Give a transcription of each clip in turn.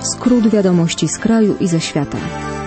Skrót wiadomości z kraju i ze świata.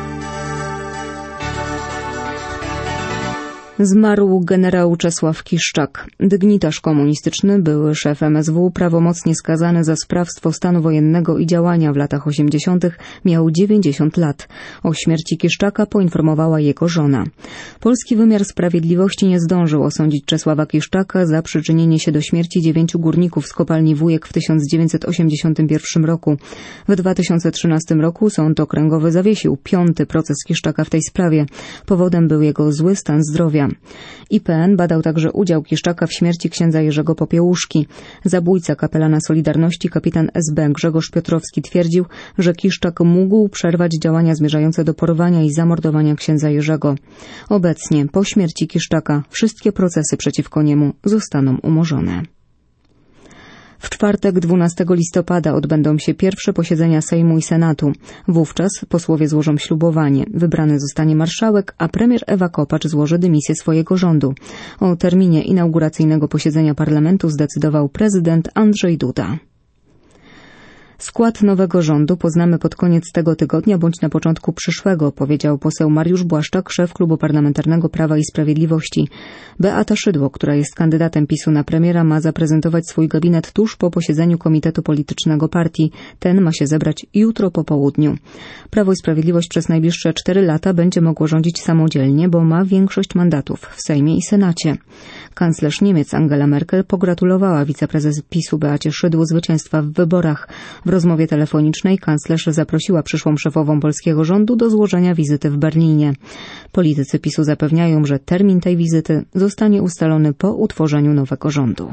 Zmarł generał Czesław Kiszczak. Dygnitarz komunistyczny, były szef MSW, prawomocnie skazany za sprawstwo stanu wojennego i działania w latach 80. miał 90 lat. O śmierci Kiszczaka poinformowała jego żona. Polski wymiar sprawiedliwości nie zdążył osądzić Czesława Kiszczaka za przyczynienie się do śmierci 9 górników z kopalni Wujek w 1981 roku. W 2013 roku Sąd Okręgowy zawiesił 5. proces Kiszczaka w tej sprawie. Powodem był jego zły stan zdrowia. IPN badał także udział Kiszczaka w śmierci księdza Jerzego Popiełuszki. Zabójca kapelana Solidarności, kapitan SB Grzegorz Piotrowski, twierdził, że Kiszczak mógł przerwać działania zmierzające do porwania i zamordowania księdza Jerzego. Obecnie, po śmierci Kiszczaka, wszystkie procesy przeciwko niemu zostaną umorzone. W czwartek 12 listopada odbędą się pierwsze posiedzenia Sejmu i Senatu. Wówczas posłowie złożą ślubowanie. Wybrany zostanie marszałek, a premier Ewa Kopacz złoży dymisję swojego rządu. O terminie inauguracyjnego posiedzenia parlamentu zdecydował prezydent Andrzej Duda. Skład nowego rządu poznamy pod koniec tego tygodnia bądź na początku przyszłego, powiedział poseł Mariusz Błaszczak, szef Klubu Parlamentarnego Prawa i Sprawiedliwości. Beata Szydło, która jest kandydatem PiS-u na premiera, ma zaprezentować swój gabinet tuż po posiedzeniu Komitetu Politycznego Partii. Ten ma się zebrać jutro po południu. Prawo i Sprawiedliwość przez najbliższe 4 lata będzie mogło rządzić samodzielnie, bo ma większość mandatów w Sejmie i Senacie. Kanclerz Niemiec Angela Merkel pogratulowała wiceprezes PiS-u Beacie Szydło zwycięstwa w wyborach. W rozmowie telefonicznej kanclerz zaprosiła przyszłą szefową polskiego rządu do złożenia wizyty w Berlinie. Politycy PiS-u zapewniają, że termin tej wizyty zostanie ustalony po utworzeniu nowego rządu.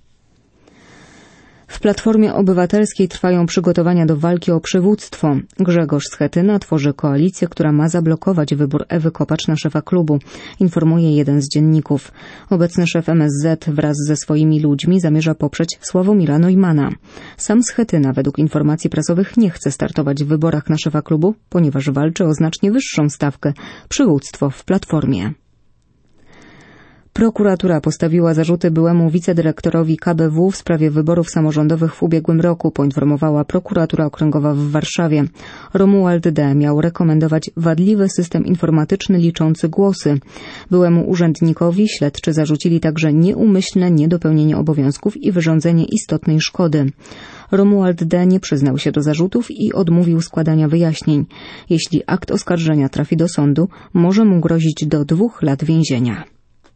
W Platformie Obywatelskiej trwają przygotowania do walki o przywództwo. Grzegorz Schetyna tworzy koalicję, która ma zablokować wybór Ewy Kopacz na szefa klubu, informuje jeden z dzienników. Obecny szef MSZ wraz ze swoimi ludźmi zamierza poprzeć Sławomira Neumanna. Sam Schetyna według informacji prasowych nie chce startować w wyborach na szefa klubu, ponieważ walczy o znacznie wyższą stawkę – przywództwo w Platformie. Prokuratura postawiła zarzuty byłemu wicedyrektorowi KBW w sprawie wyborów samorządowych w ubiegłym roku, poinformowała prokuratura okręgowa w Warszawie. Romuald D. miał rekomendować wadliwy system informatyczny liczący głosy. Byłemu urzędnikowi śledczy zarzucili także nieumyślne niedopełnienie obowiązków i wyrządzenie istotnej szkody. Romuald D. nie przyznał się do zarzutów i odmówił składania wyjaśnień. Jeśli akt oskarżenia trafi do sądu, może mu grozić do 2 lat więzienia.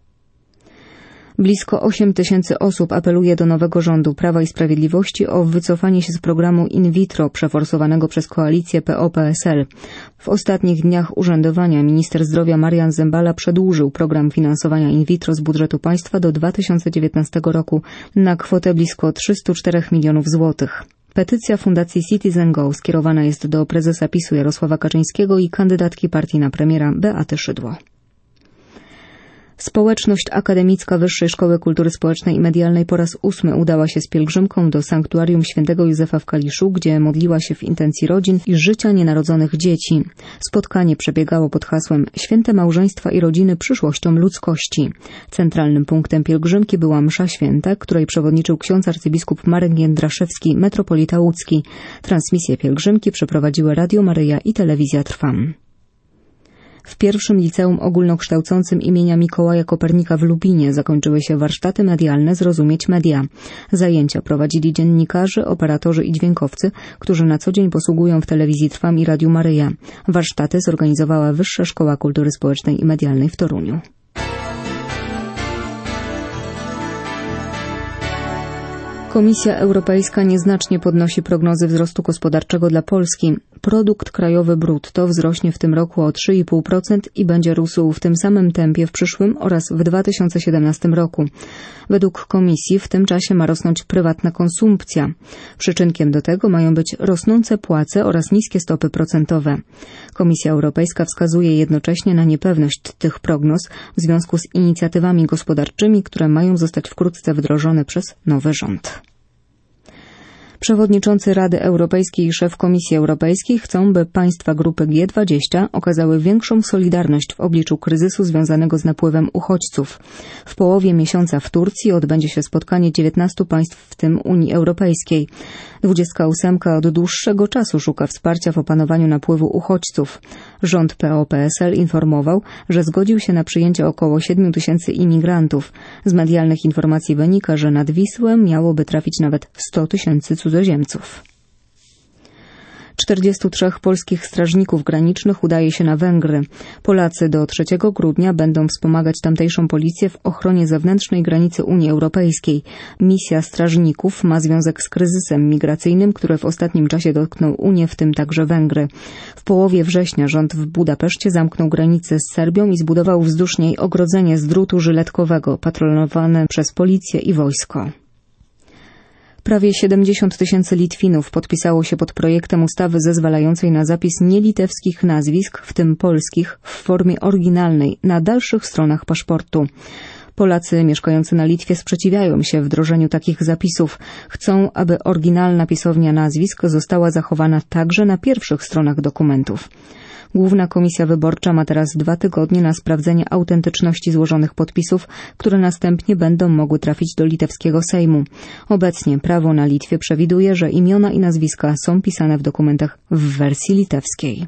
Blisko 8 000 osób apeluje do nowego rządu Prawa i Sprawiedliwości o wycofanie się z programu in vitro przeforsowanego przez koalicję PO-PSL. W ostatnich dniach urzędowania minister zdrowia Marian Zembala przedłużył program finansowania in vitro z budżetu państwa do 2019 roku na kwotę blisko 304 milionów złotych. Petycja Fundacji Citizen Go skierowana jest do prezesa PiS-u Jarosława Kaczyńskiego i kandydatki partii na premiera Beaty Szydło. Społeczność akademicka Wyższej Szkoły Kultury Społecznej i Medialnej po raz 8 udała się z pielgrzymką do sanktuarium Świętego Józefa w Kaliszu, gdzie modliła się w intencji rodzin i życia nienarodzonych dzieci. Spotkanie przebiegało pod hasłem Święte małżeństwa i rodziny przyszłością ludzkości. Centralnym punktem pielgrzymki była msza święta, której przewodniczył ksiądz arcybiskup Marek Jędraszewski, metropolita łódzki. Transmisję pielgrzymki przeprowadziły Radio Maryja i Telewizja Trwam. W pierwszym liceum ogólnokształcącym imienia Mikołaja Kopernika w Lubinie zakończyły się warsztaty medialne Zrozumieć Media. Zajęcia prowadzili dziennikarze, operatorzy i dźwiękowcy, którzy na co dzień posługują w Telewizji Trwam i Radiu Maryja. Warsztaty zorganizowała Wyższa Szkoła Kultury Społecznej i Medialnej w Toruniu. Komisja Europejska nieznacznie podnosi prognozy wzrostu gospodarczego dla Polski. Produkt krajowy brutto wzrośnie w tym roku o 3,5% i będzie rósł w tym samym tempie w przyszłym oraz w 2017 roku. Według Komisji w tym czasie ma rosnąć prywatna konsumpcja. Przyczynkiem do tego mają być rosnące płace oraz niskie stopy procentowe. Komisja Europejska wskazuje jednocześnie na niepewność tych prognoz w związku z inicjatywami gospodarczymi, które mają zostać wkrótce wdrożone przez nowy rząd. Przewodniczący Rady Europejskiej i szef Komisji Europejskiej chcą, by państwa grupy G20 okazały większą solidarność w obliczu kryzysu związanego z napływem uchodźców. W połowie miesiąca w Turcji odbędzie się spotkanie 19 państw, w tym Unii Europejskiej. 28 od dłuższego czasu szuka wsparcia w opanowaniu napływu uchodźców. Rząd PO-PSL informował, że zgodził się na przyjęcie około 7 000 imigrantów. Z medialnych informacji wynika, że nad Wisłę miałoby trafić nawet 100 000 cudzoziemców. 43 polskich strażników granicznych udaje się na Węgry. Polacy do 3 grudnia będą wspomagać tamtejszą policję w ochronie zewnętrznej granicy Unii Europejskiej. Misja strażników ma związek z kryzysem migracyjnym, który w ostatnim czasie dotknął Unię, w tym także Węgry. W połowie września rząd w Budapeszcie zamknął granicę z Serbią i zbudował wzdłuż niej ogrodzenie z drutu żyletkowego, patrolowane przez policję i wojsko. Prawie 70 000 Litwinów podpisało się pod projektem ustawy zezwalającej na zapis nielitewskich nazwisk, w tym polskich, w formie oryginalnej na dalszych stronach paszportu. Polacy mieszkający na Litwie sprzeciwiają się wdrożeniu takich zapisów. Chcą, aby oryginalna pisownia nazwisk została zachowana także na pierwszych stronach dokumentów. Główna Komisja Wyborcza ma teraz 2 tygodnie na sprawdzenie autentyczności złożonych podpisów, które następnie będą mogły trafić do litewskiego Sejmu. Obecnie prawo na Litwie przewiduje, że imiona i nazwiska są pisane w dokumentach w wersji litewskiej.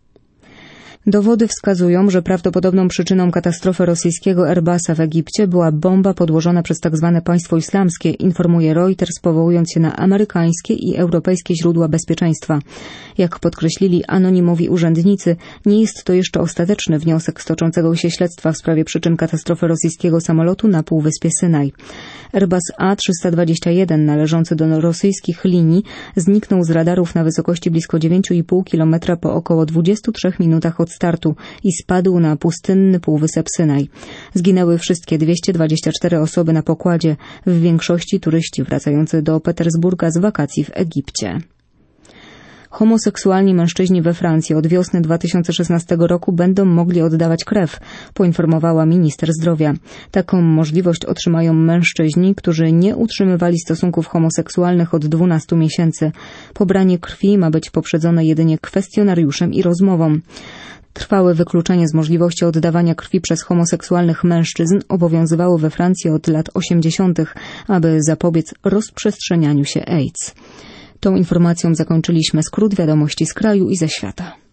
Dowody wskazują, że prawdopodobną przyczyną katastrofy rosyjskiego Airbusa w Egipcie była bomba podłożona przez tzw. państwo islamskie, informuje Reuters, powołując się na amerykańskie i europejskie źródła bezpieczeństwa. Jak podkreślili anonimowi urzędnicy, nie jest to jeszcze ostateczny wniosek z toczącego się śledztwa w sprawie przyczyn katastrofy rosyjskiego samolotu na Półwyspie Synaj. Airbus A321 należący do rosyjskich linii zniknął z radarów na wysokości blisko 9,5 km po około 23 minutach od startu i spadł na pustynny Półwysep Synaj. Zginęły wszystkie 224 osoby na pokładzie, w większości turyści wracający do Petersburga z wakacji w Egipcie. Homoseksualni mężczyźni we Francji od wiosny 2016 roku będą mogli oddawać krew, poinformowała minister zdrowia. Taką możliwość otrzymają mężczyźni, którzy nie utrzymywali stosunków homoseksualnych od 12 miesięcy. Pobranie krwi ma być poprzedzone jedynie kwestionariuszem i rozmową. Trwałe wykluczenie z możliwości oddawania krwi przez homoseksualnych mężczyzn obowiązywało we Francji od lat 80., aby zapobiec rozprzestrzenianiu się AIDS. Tą informacją zakończyliśmy skrót wiadomości z kraju i ze świata.